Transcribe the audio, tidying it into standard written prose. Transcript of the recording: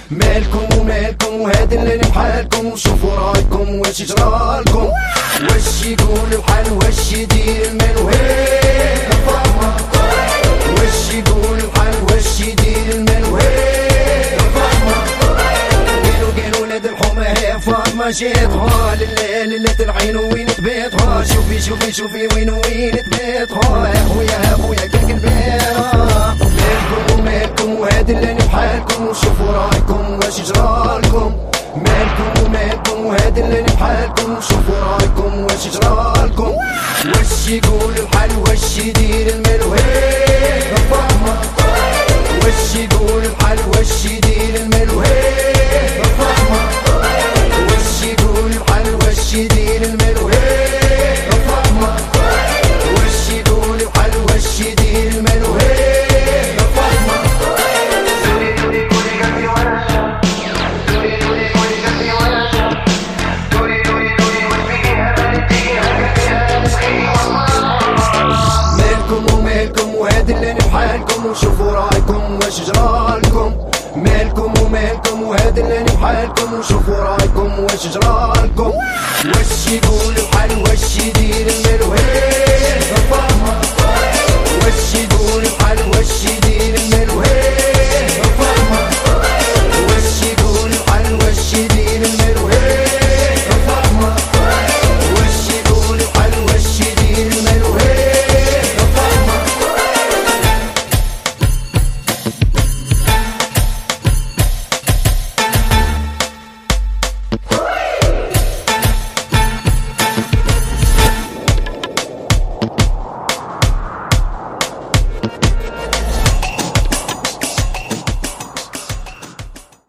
مالكم ومالكم وهاد اللي بحالكم، وشوفوا رايكم واش يجرالكم، واش يقول الحال واش يدير المال وهي فاطمة، واش يقول الحال واش يدير المال وهي فاطمة، قالوا ولاد الحومة هي فاطمة جيتها لله العين وين تبيتها، شوفي شوفي شوفي وين تبيتها، يا خويا كاك البيرة، مالكم ومالكم وهاد اللي بحالكم، وشوفوا رايكم واش يجرالكم، مالكم ومالكم وهاد اللي بحالكم، وشوفوا رايكم واش يجرالكم، واش يقول الحال واش يدير المال وهي فاطمة، واش يقول الحال واش يدير المال وهي فاطمة، واش يقول الحال واش يدير المال وهي فاطمة، واش يقول الحال واش يدير المال وهي فاطمة. مالكم ومالكم وهاد اللي بحالكم، وشوفوا رايكم واش جرالكم، مالكم ومالكم وهاد اللي بحالكم، وشوفوا رايكم واش جرالكم، واش يقول الحال واش يدير المال وهي فاطمة، واش يقول الحال واش يدير